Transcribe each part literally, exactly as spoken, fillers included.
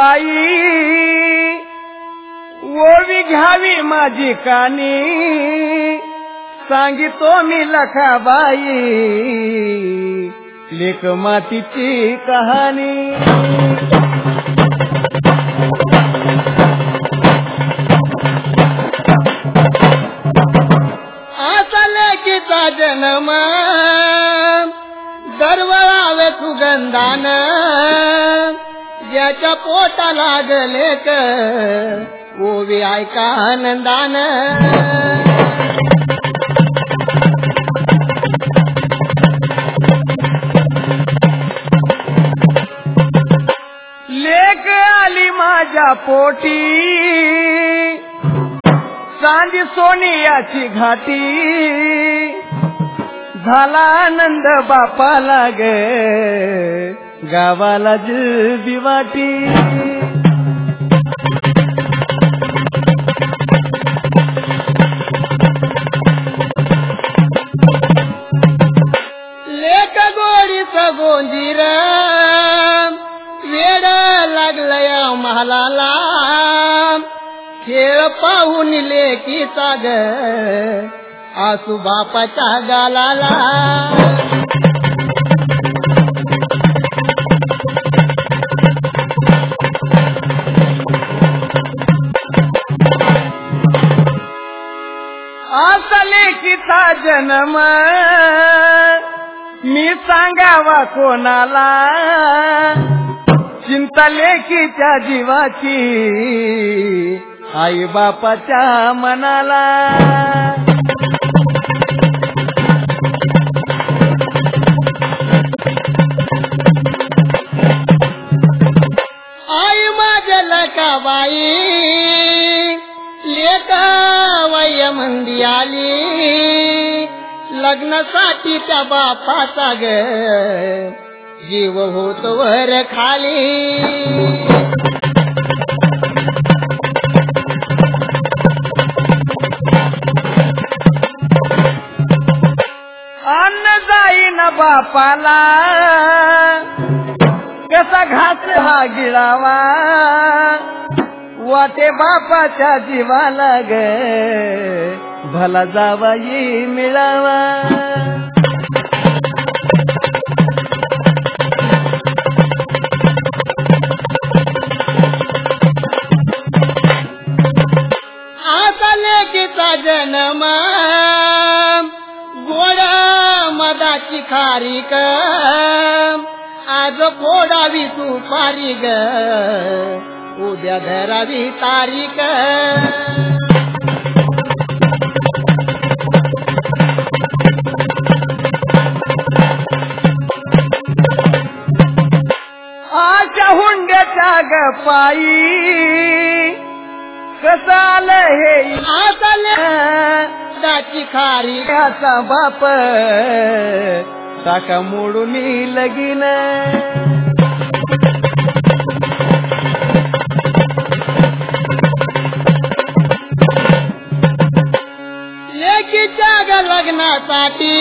बाई ओवी घ्यावी माझी कानी सांगितो मी लखाबाई लेक मातीची कहाणी असा लेकीचा जन्म दरवळावे सुगंधान ज्याच्या पोटा लागले क ओवी ऐका आनंदान लेक आली माझ्या पोटी चांदी सोनियाची घाटी झाला आनंद बापाला ग गावाला जुबी वाटी लेक गोडीच गोंजीर वेड लागलय महालाला खेळ पाहून लेकीचा ग आसू बापाच्या गालाला असा लेकीचा जन्म मी सांगावा कोणाला चिंता लेकीच्या जीवाची आई बापाच्या मनाला आई माझ्या लकाबाई लेका वय मंदी आली लग्नासाठी त्या बापाचा ग जीव होत वर खाली अन्न जाईन बापाला कसा घास हा गिळावा वाटे बापाच्या जीवाला ग भला जावाई मिळावा आता लेकीचा जन्म गोडा मदाची खारीक आज फोडावी सुपारी ग उद्या धरावी तारीख आच्या हुंड्याच्या ग पायी कसं आलं हे आता दाची खारी असा बाप टाका मोडून लगीन लेकीच्या ग लग्नासाठी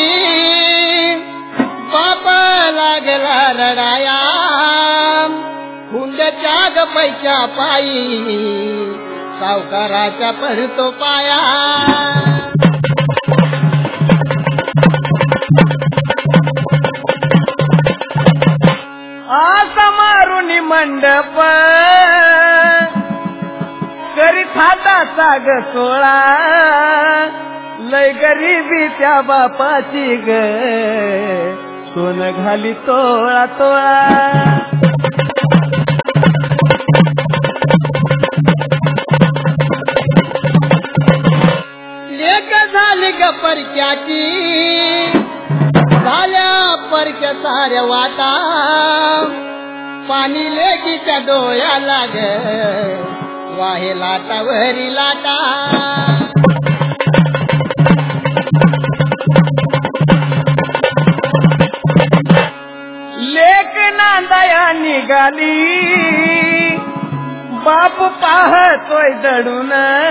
बाप लागला रडाया हुंड्याच्या ग पैसा पायी सावकाराच्या पडतो पाया आसा मारून मंडप करीत हाताचा ग सोळा लय गरीबी त्या बापाची ग सोन घाली तोळा तोळा लेक झाली ग परक्याची झाल्या परक्या साऱ्या वाटा पाणी लेकीच्या डोळ्याला ग वाहे लाटा वरी लाटा लेक नांदाया निघाली बाप पाहतोय दडून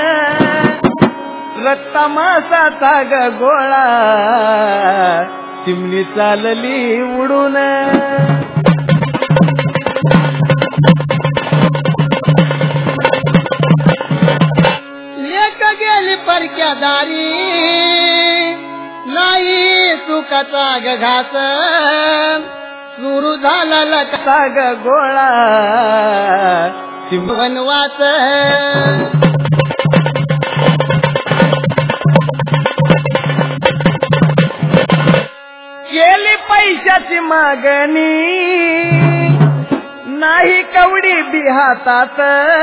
रक्ता मासाचा ग गोळा चिमणी चालली उडून परक्या दारी नाही सुखाचा ग घास सुरू झाला लका ग गोळा वनवास केली पैशाची मागणी नाही कवडी बी हातात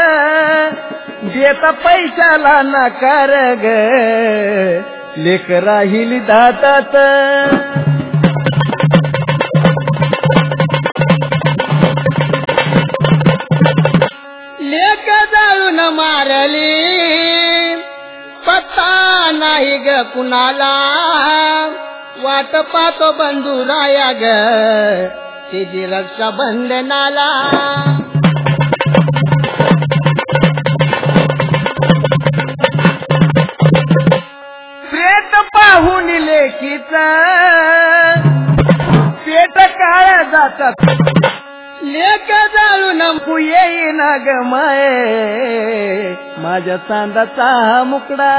देता पैशाला नकार ग लेक राहिली दातात लेक जाळून मारली पत्ता नाही ग कुणाला वाट पाहतो बंधुराया ग तिची रक्षा बंधनाला प्रेत पाहून लेकीचा पेट काळ जातात लेक जाळून येईन ग माये माझ्या चांदाचा मुकडा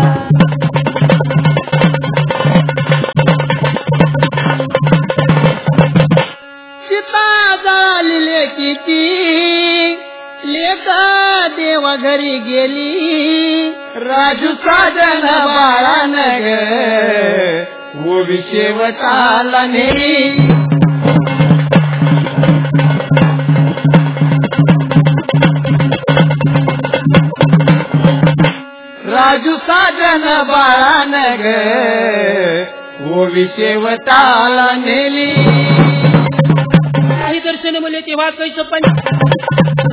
सीता जाळली लेकीची लेका देवा घरी गेली राजू साजन बाळान ग वो विषेवटाला नेली राजू साजन बाळान ग वो विषेवटाला नेली काही दर्शन मुले तेव्हा कैस पण